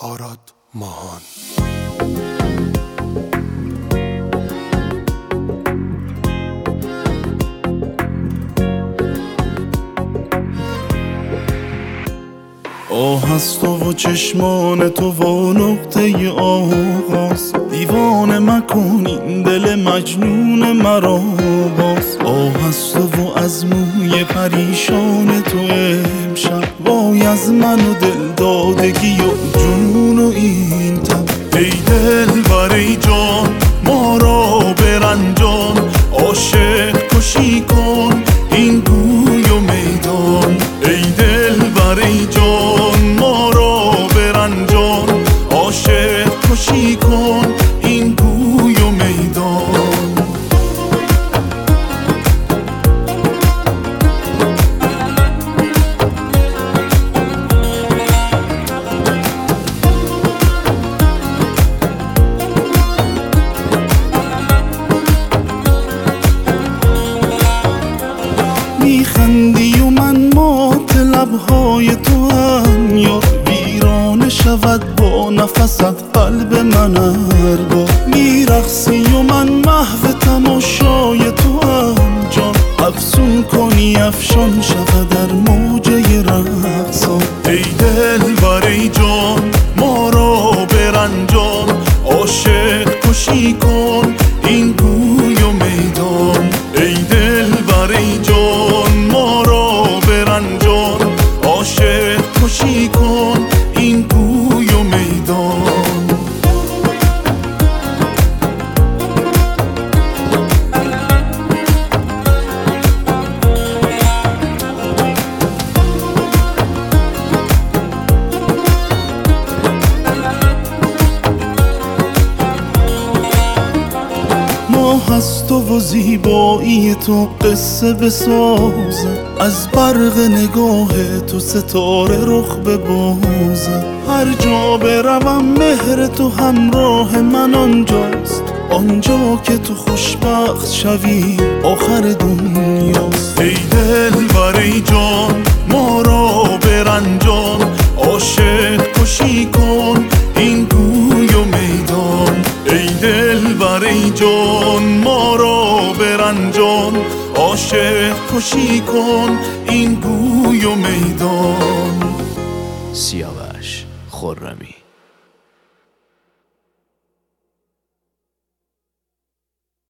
آراد ماهان. آه از تو و چشمان تو و نقطه آغاز، دیوانه مکن این دل مجنون مرا باز. آه از تو و از موی پریشان تو امشب، وای از من و دل دادگی و جنون و این تب. ای دل بری جان ما را برنجان، عاشق کشی کن این گوی و میدان. ای دل بری جان ما را برنجان، عاشق کشی کن این گوی و میدان. میخندی و من مات لبهای تو هم یار، ویرانه شود با نفست قلب من هر بار. میرقصی و من محو تماشای تو هم جان، افسون کنی افشان شود در موجه رقصان. ای دل بری جان ما را برنجان، عاشق کشی کن این گوی و میدان. ای دل بری جان ما را برنجان، عاشق کشی کن این گوی و میدان. از تو و زیبایی تو قصه بسازم، از برق نگاه تو ستاره رخ ببازم. هر جا بروم مهر تو همراه من آنجاست، آنجا که تو خوشبخت شوی آخر دنیاست. ای دل بری جان ما را برنجان، عاشق کشی کن این گوی و میدان. ای دل بری جان ما را برنجان، عاشق کشی کن این گوی و میدان. سیاوش خرمی.